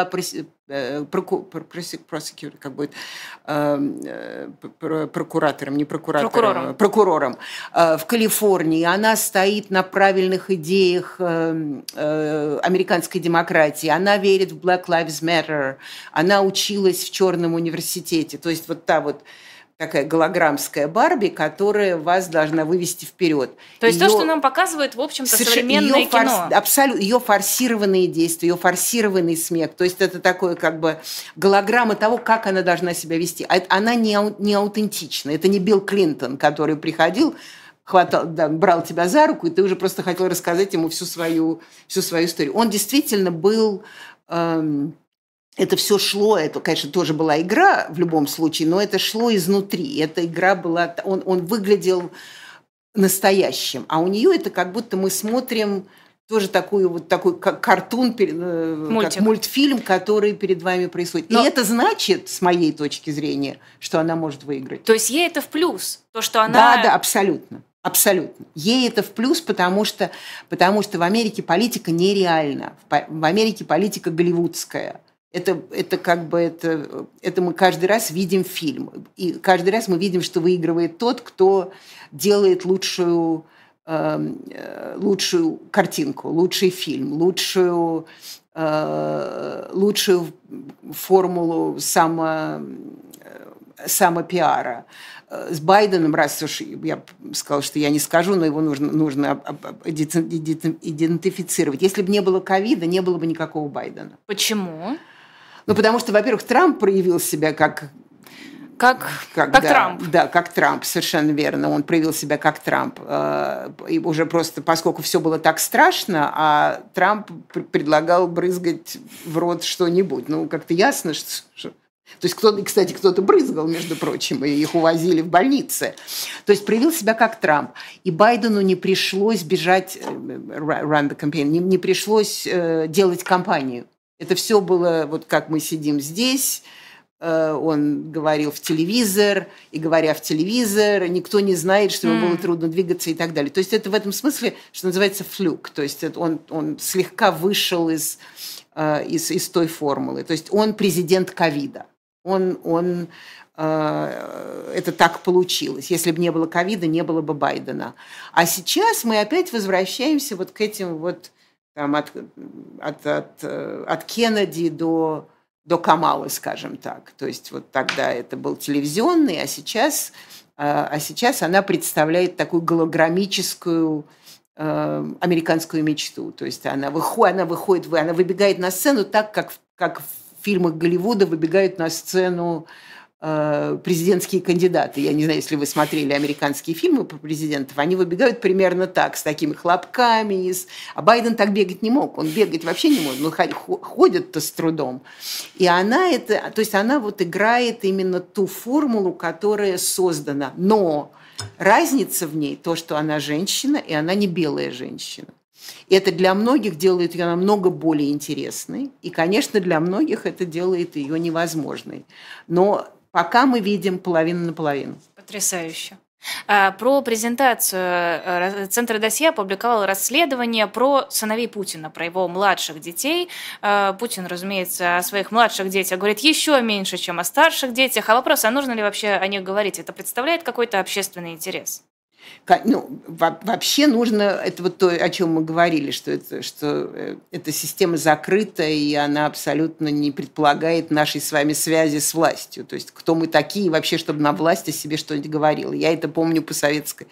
прокурором в Калифорнии. Она стоит на правильных идеях американской демократии. Она верит в Black Lives Matter. Она училась в Черном университете. То есть такая голограммская Барби, которая вас должна вывести вперед. То есть то, что нам показывает, в общем-то, современное кино. Абсолютно. Ее форсированные действия, ее форсированный смех. То есть это такое голограмма того, как она должна себя вести. Она не аутентична. Это не Билл Клинтон, который приходил, брал тебя за руку, и ты уже просто хотел рассказать ему всю свою историю. Он действительно был... Это все шло, это, конечно, тоже была игра в любом случае, но это шло изнутри. Эта игра была... Он выглядел настоящим. А у нее это как будто мы смотрим тоже такой как картун, как мультфильм, который перед вами происходит. И это значит, с моей точки зрения, что она может выиграть. То есть ей это в плюс? То, что она... Да, абсолютно. Абсолютно. Ей это в плюс, потому что в Америке политика нереальна. В Америке политика голливудская. Это мы каждый раз видим фильм. И каждый раз мы видим, что выигрывает тот, кто делает лучшую картинку, лучший фильм, лучшую формулу самопиара. С Байденом, раз уж я сказала, что я не скажу, но его нужно идентифицировать. Если бы не было ковида, не было бы никакого Байдена. Почему? Потому что, во-первых, Трамп проявил себя как Трамп. Да, как Трамп, совершенно верно. Он проявил себя как Трамп. И уже просто, поскольку все было так страшно, а Трамп предлагал брызгать в рот что-нибудь. Как-то ясно, что... То есть, кто-то брызгал, между прочим, и их увозили в больницы. То есть, проявил себя как Трамп. И Байдену не пришлось бежать, run the campaign, не пришлось делать кампанию. Это все было, как мы сидим здесь, он говорил в телевизор, и говоря в телевизор, никто не знает, что ему было трудно двигаться и так далее. То есть, это в этом смысле, что называется, флюк. То есть, он слегка вышел из той формулы. То есть, он президент ковида. Это так получилось. Если бы не было ковида, не было бы Байдена. А сейчас мы опять возвращаемся к этим от Кеннеди до Камалы, скажем так. То есть тогда это был телевизионный, а сейчас она представляет такую голограммическую американскую мечту. То есть она выбегает на сцену так, как в фильмах Голливуда выбегают на сцену президентские кандидаты. Я не знаю, если вы смотрели американские фильмы про президентов, они выбегают примерно так, с такими хлопками. А Байден так бегать не мог. Он бегать вообще не может. Но ходит-то с трудом. И она играет именно ту формулу, которая создана. Но разница в ней то, что она женщина, и она не белая женщина. И это для многих делает ее намного более интересной. И, конечно, для многих это делает ее невозможной. Но пока мы видим половину на половину. Потрясающе. Про презентацию Центр Досье опубликовал расследование про сыновей Путина, про его младших детей. Путин, разумеется, о своих младших детях говорит еще меньше, чем о старших детях. А вопрос, нужно ли вообще о них говорить? Это представляет какой-то общественный интерес? Вообще нужно, это то, о чем мы говорили, что эта система закрыта, и она абсолютно не предполагает нашей с вами связи с властью. То есть, кто мы такие вообще, чтобы на власть о себе что-нибудь говорила. Я это помню по советской,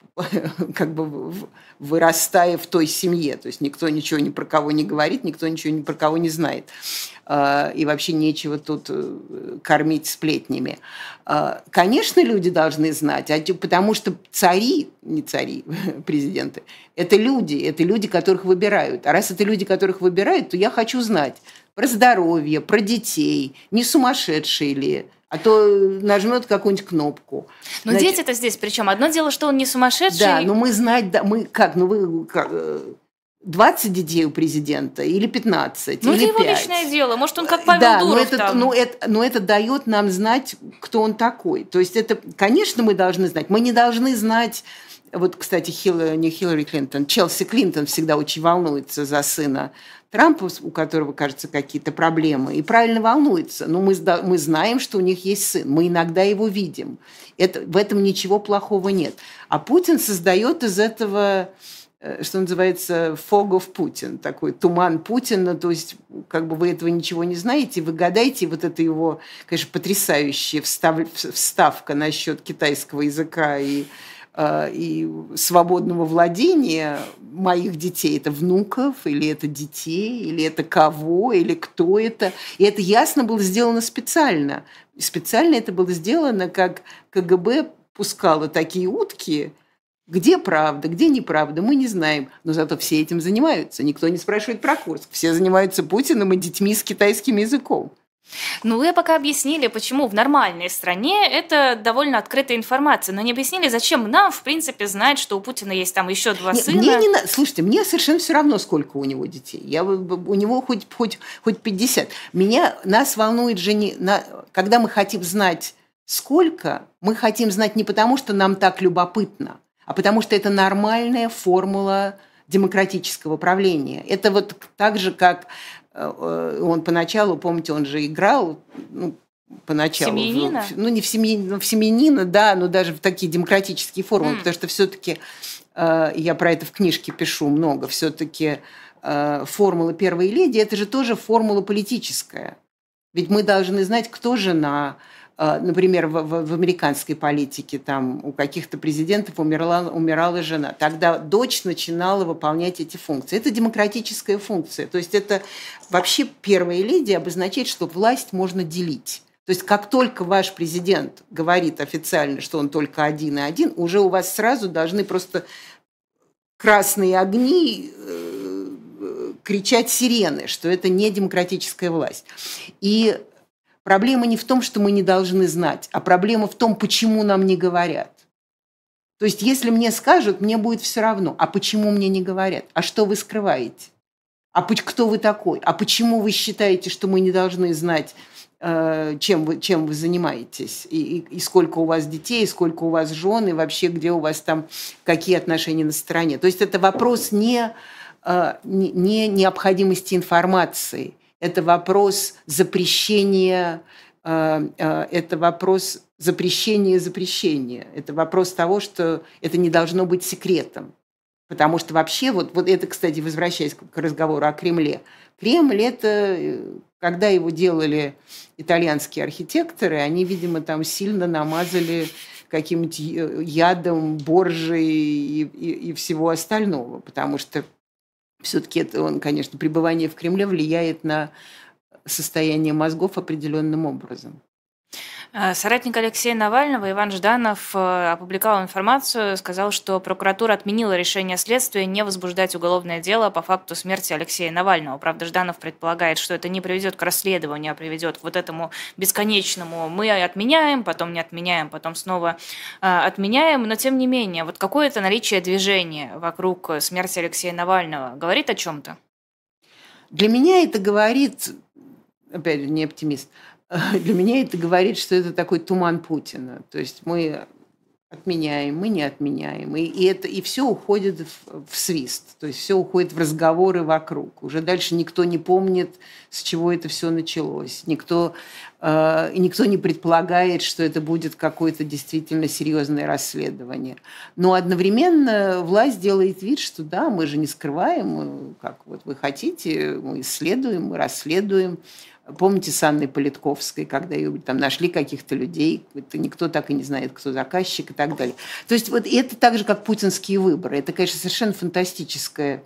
вырастая в той семье. То есть, никто ничего ни про кого не говорит, никто ничего ни про кого не знает. И вообще нечего тут кормить сплетнями. Конечно, люди должны знать, потому что президенты, это люди, которых выбирают. А раз это люди, которых выбирают, то я хочу знать про здоровье, про детей, не сумасшедшие ли, а то нажмет какую-нибудь кнопку. Но дети-то здесь причем? Одно дело, что он не сумасшедший. Да, но мы знать, 20 детей у президента или 15, Ну, или это его 5. личное дело. Может, он как Павел Да, Дуров там. но это дает нам знать, кто он такой. То есть это, конечно, мы должны знать. Мы не должны знать. Вот, кстати, не Хиллари Клинтон, Челси Клинтон всегда очень волнуется за сына Трампа, у которого, кажется, какие-то проблемы. И правильно волнуется. Но мы знаем, что у них есть сын. Мы иногда его видим. В этом ничего плохого нет. А Путин создает из этого, что называется, fog of Putin, такой туман Путина, то есть как бы вы этого ничего не знаете, вы гадаете, вот это его, конечно, потрясающая вставка насчет китайского языка и свободного владения моих детей. Это внуков, или это детей, или это кого, или кто это. И это ясно было сделано специально. Специально это было сделано, как КГБ пускало такие утки. Где правда, где неправда, мы не знаем. Но зато все этим занимаются. Никто не спрашивает про Курск. Все занимаются Путиным и детьми с китайским языком. Ну, вы пока объяснили, почему в нормальной стране это довольно открытая информация, но не объяснили, зачем нам, в принципе, знать, что у Путина есть там еще 2 сына. Слушайте, мне совершенно все равно, сколько у него детей. У него хоть 50. Нас волнует же когда мы хотим знать, сколько, мы хотим знать не потому, что нам так любопытно, а потому что это нормальная формула демократического правления. Это вот так же, как он поначалу, помните, он же играл, поначалу. Семьянина? Не в семьянина, да, но даже в такие демократические формулы, потому что все-таки, я про это в книжке пишу много, все-таки формула первой леди – это же тоже формула политическая. Ведь мы должны знать, кто жена. Например, в американской политике там у каких-то президентов умирала жена. Тогда дочь начинала выполнять эти функции. Это демократическая функция. То есть это вообще первая леди обозначает, что власть можно делить. То есть как только ваш президент говорит официально, что он только один и один, уже у вас сразу должны просто красные огни кричать сирены, что это не демократическая власть. И проблема не в том, что мы не должны знать, а проблема в том, почему нам не говорят. То есть, если мне скажут, мне будет все равно. А почему мне не говорят? А что вы скрываете? А кто вы такой? А почему вы считаете, что мы не должны знать, чем вы занимаетесь? И сколько у вас детей, и сколько у вас жен, и вообще где у вас там какие отношения на стороне? То есть, это вопрос не необходимости информации. Это вопрос запрещения, это вопрос запрещения. Это вопрос того, что это не должно быть секретом. Потому что вообще, вот это, кстати, возвращаясь к разговору о Кремле. Кремль – это, когда его делали итальянские архитекторы, они, видимо, там сильно намазали каким-нибудь ядом, боржей и всего остального. Потому что все-таки конечно, пребывание в Кремле влияет на состояние мозгов определенным образом. Соратник Алексея Навального Иван Жданов опубликовал информацию, сказал, что прокуратура отменила решение следствия не возбуждать уголовное дело по факту смерти Алексея Навального. Правда, Жданов предполагает, что это не приведет к расследованию, а приведет к вот этому бесконечному «мы отменяем, потом не отменяем, потом снова отменяем». Но, тем не менее, вот какое-то наличие движения вокруг смерти Алексея Навального говорит о чем-то? Для меня это говорит, опять же, не оптимист, для меня это говорит, что это такой туман Путина. То есть мы отменяем, мы не отменяем. И все уходит в свист. То есть все уходит в разговоры вокруг. Уже дальше никто не помнит, с чего это все началось. Никто не предполагает, что это будет какое-то действительно серьезное расследование. Но одновременно власть делает вид, что да, мы же не скрываем, как вот вы хотите, мы исследуем, мы расследуем. Помните с Анной Политковской, когда ее там нашли каких-то людей, никто так и не знает, кто заказчик и так далее. То есть вот это так же, как путинские выборы. Это, конечно, совершенно фантастическая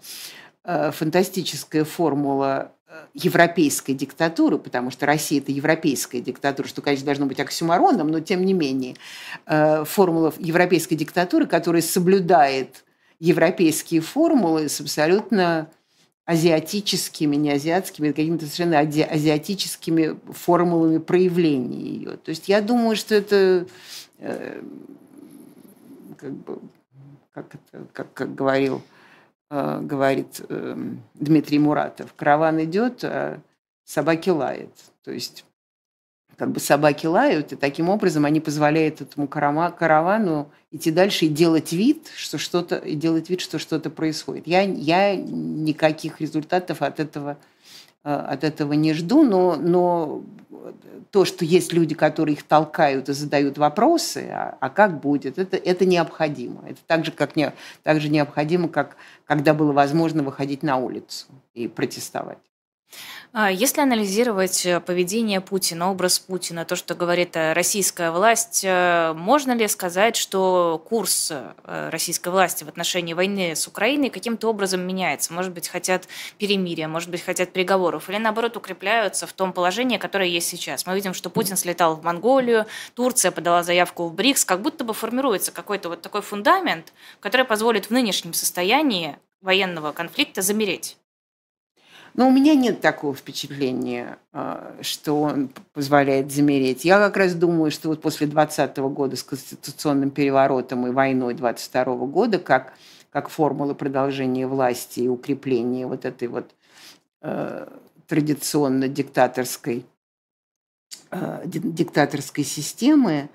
формула европейской диктатуры, потому что Россия – это европейская диктатура, что, конечно, должно быть оксюмороном, но тем не менее. Формула европейской диктатуры, которая соблюдает европейские формулы с абсолютно азиатическими, не азиатскими, какими-то совершенно азиатическими формулами проявления ее. То есть я думаю, что это, как говорил говорит Дмитрий Муратов. Караван идет, а собаки лают. То есть как бы собаки лают, и таким образом они позволяют этому каравану идти дальше и делать вид, что что-то происходит. Я никаких результатов от этого не жду, но то, что есть люди, которые их толкают и задают вопросы, а как будет, это необходимо. Это так же необходимо, как когда было возможно выходить на улицу и протестовать. Если анализировать поведение Путина, образ Путина, то, что говорит российская власть, можно ли сказать, что курс российской власти в отношении войны с Украиной каким-то образом меняется? Может быть, хотят перемирия, может быть, хотят переговоров, или наоборот укрепляются в том положении, которое есть сейчас? Мы видим, что Путин слетал в Монголию, Турция подала заявку в БРИКС, как будто бы формируется какой-то вот такой фундамент, который позволит в нынешнем состоянии военного конфликта замереть. Но у меня нет такого впечатления, что он позволяет замереть. Я как раз думаю, что вот после 2020 года с конституционным переворотом и войной 2022 года, как формула продолжения власти и укрепления вот этой вот традиционно диктаторской системы,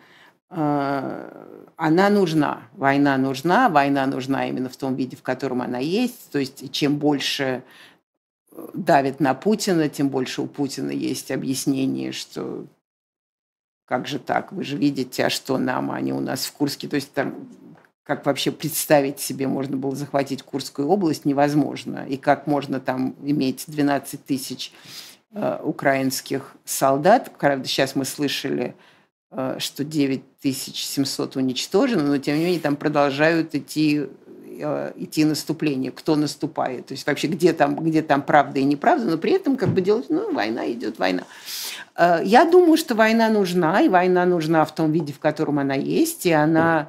она нужна. Война нужна именно в том виде, в котором она есть. То есть чем больше давит на Путина, тем больше у Путина есть объяснение, что как же так, вы же видите, а что нам, они у нас в Курске. То есть там, как вообще представить себе, можно было захватить Курскую область, невозможно. И как можно там иметь 12 тысяч украинских солдат. Правда, сейчас мы слышали, что 9700 уничтожено, но тем не менее там продолжают идти наступление, кто наступает, то есть вообще где там правда и неправда, но при этом как бы делать, война идет, война. Я думаю, что война нужна, и война нужна в том виде, в котором она есть, и она,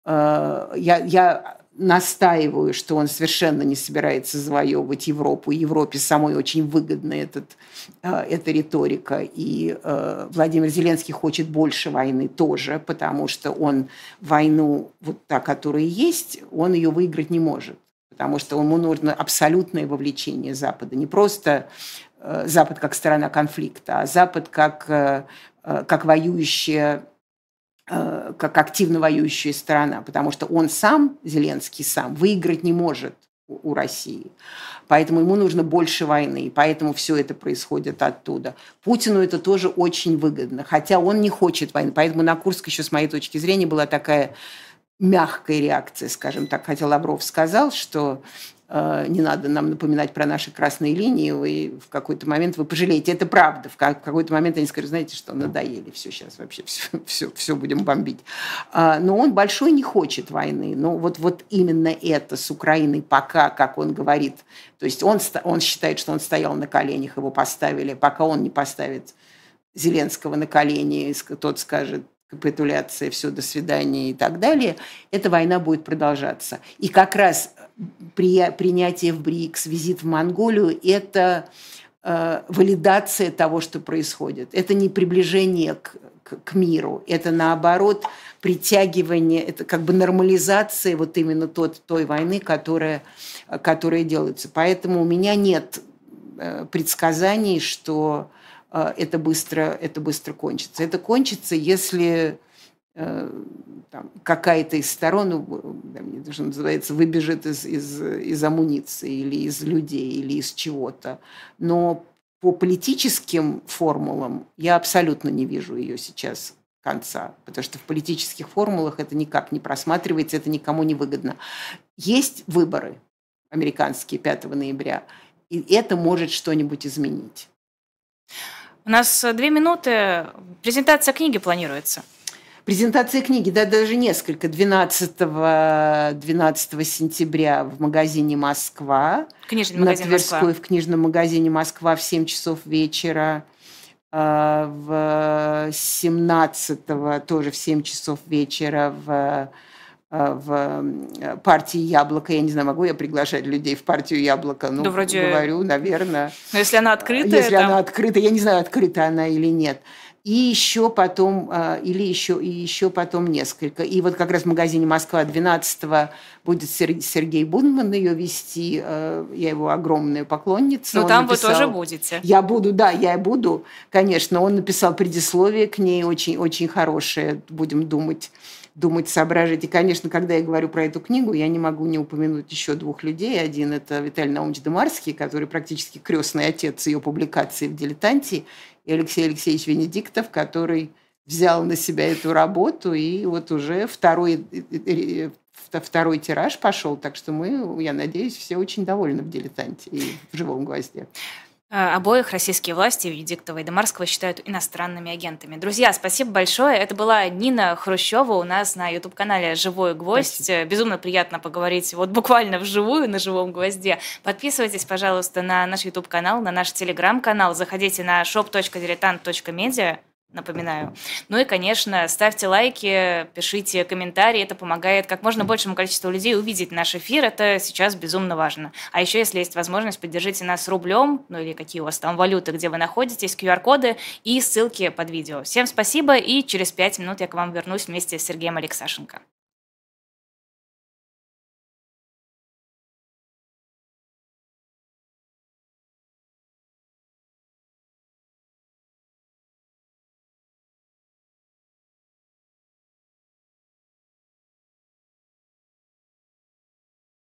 я настаиваю, что он совершенно не собирается завоевывать Европу, и Европе самой очень выгодна эта риторика, и Владимир Зеленский хочет больше войны тоже, потому что он войну, вот та, которая есть, он ее выиграть не может, потому что ему нужно абсолютное вовлечение Запада, не просто Запад как сторона конфликта, а Запад как воюющая, как активно воюющая сторона, потому что он сам, Зеленский сам, выиграть не может у России. Поэтому ему нужно больше войны, и поэтому все это происходит оттуда. Путину это тоже очень выгодно, хотя он не хочет войны. Поэтому на Курск еще, с моей точки зрения, была такая мягкая реакция, скажем так. Хотя Лавров сказал, что не надо нам напоминать про наши красные линии, и в какой-то момент вы пожалеете. Это правда. В какой-то момент они скажут, знаете что, надоели, все, сейчас вообще все будем бомбить. Но он большой не хочет войны. Но вот именно это с Украиной пока, как он говорит, то есть он считает, что он стоял на коленях, его поставили, пока он не поставит Зеленского на колени, тот скажет, капитуляция, все, до свидания и так далее, эта война будет продолжаться. И как раз принятие в БРИКС, визит в Монголию – это валидация того, что происходит. Это не приближение к миру, это, наоборот, притягивание, это как бы нормализация вот именно той войны, которая делается. Поэтому у меня нет предсказаний, что это быстро кончится. Это кончится, если какая-то из сторон, что называется, выбежит из амуниции или из людей, или из чего-то. Но по политическим формулам я абсолютно не вижу ее сейчас конца, потому что в политических формулах это никак не просматривается, это никому не выгодно. Есть выборы американские 5 ноября, и это может что-нибудь изменить. У нас 2 минуты. Презентация книги планируется. Презентация книги, да, даже несколько. 12 сентября в магазине «Москва». Книжный магазин на Тверской, «Москва». В книжном магазине «Москва» в 7 часов вечера. В 17-го тоже в 7 часов вечера в партии «Яблоко». Я не знаю, могу я приглашать людей в партию «Яблоко»? Да, вроде... Говорю, наверное. Но если она открыта... Если она открыта, я не знаю, открыта она или нет. и еще потом, или еще потом несколько. И вот как раз в магазине «Москва» 12-го будет Сергей Бунман ее вести. Я его огромная поклонница. Ну, там написал, вы тоже будете. Я буду, да, я буду, конечно. Он написал предисловие к ней очень, очень хорошее. Будем думать, соображать. И, конечно, когда я говорю про эту книгу, я не могу не упомянуть еще двух людей. Один – это Виталий Наумович Демарский, который практически крестный отец ее публикации в «Дилетанте», и Алексей Алексеевич Венедиктов, который взял на себя эту работу, и вот уже второй тираж пошел. Так что мы, я надеюсь, все очень довольны в «Дилетанте» и в «Живом гвозде». Обоих российские власти, Венедиктова и Демарского, считают иностранными агентами. Друзья, спасибо большое. Это была Нина Хрущева у нас на YouTube-канале «Живой гвоздь». Спасибо. Безумно приятно поговорить вот буквально вживую на «Живом гвозде». Подписывайтесь, пожалуйста, на наш YouTube-канал, на наш Telegram-канал. Заходите на shop.diletant.media. Напоминаю. Ну и, конечно, ставьте лайки, пишите комментарии. Это помогает как можно большему количеству людей увидеть наш эфир. Это сейчас безумно важно. А еще, если есть возможность, поддержите нас рублем, ну или какие у вас там валюты, где вы находитесь, QR-коды и ссылки под видео. Всем спасибо, и через 5 минут я к вам вернусь вместе с Сергеем Алексашенко.